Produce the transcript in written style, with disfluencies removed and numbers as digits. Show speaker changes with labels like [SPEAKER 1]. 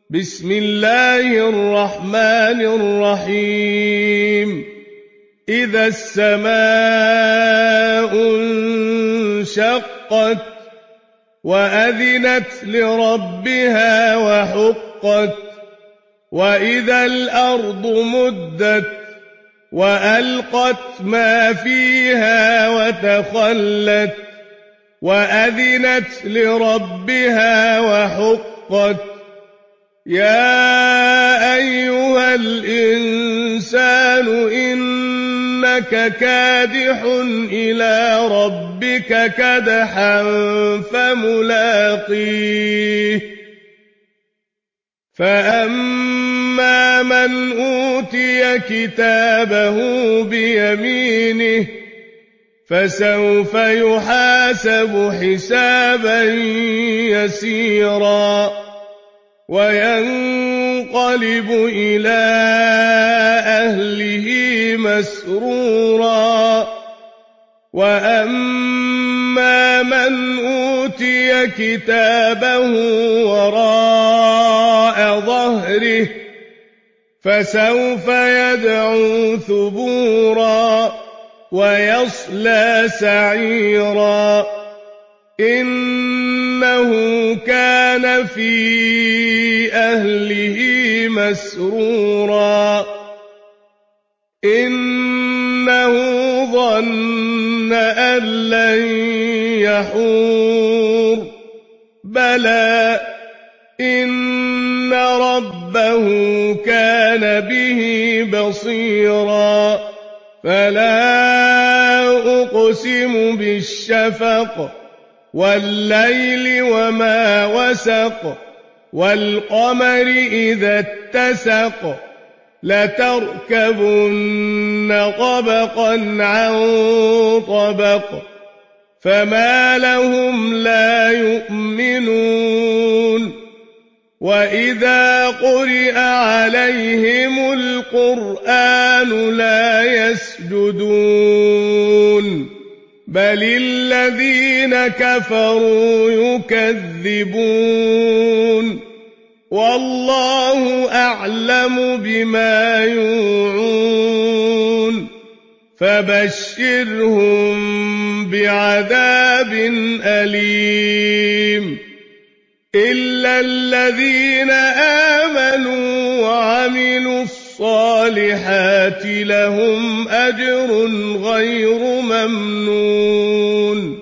[SPEAKER 1] بسم الله الرحمن الرحيم إذا السماء انشقت وأذنت لربها وحقت وإذا الأرض مدت وألقت ما فيها وتخلت وأذنت لربها وحقت يا أيها الإنسان إنك كادح إلى ربك كدحا فملاقيه فأما من أوتي كتابه بيمينه فسوف يحاسب حسابا يسيرا وينقلب إلى أهله مسرورا وأما من أوتي كتابه وراء ظهره فسوف يدعو ثبورا ويصلى سعيرا إنه كان في أهله مسرورا إنه ظن أن لن يحور بلى إن ربه كان به بصيرا فلا أقسم بالشفق والليل وما وسق والقمر إذا اتسق لتركبن طبقا عن طبق فما لهم لا يؤمنون وإذا قرئ عليهم القرآن لا يسجدون بل الذين كفروا يكذبون والله أعلم بما يوعون فبشرهم بعذاب أليم إلا الذين آمنوا وعملوا الصالحات لهم أجر غير ممنون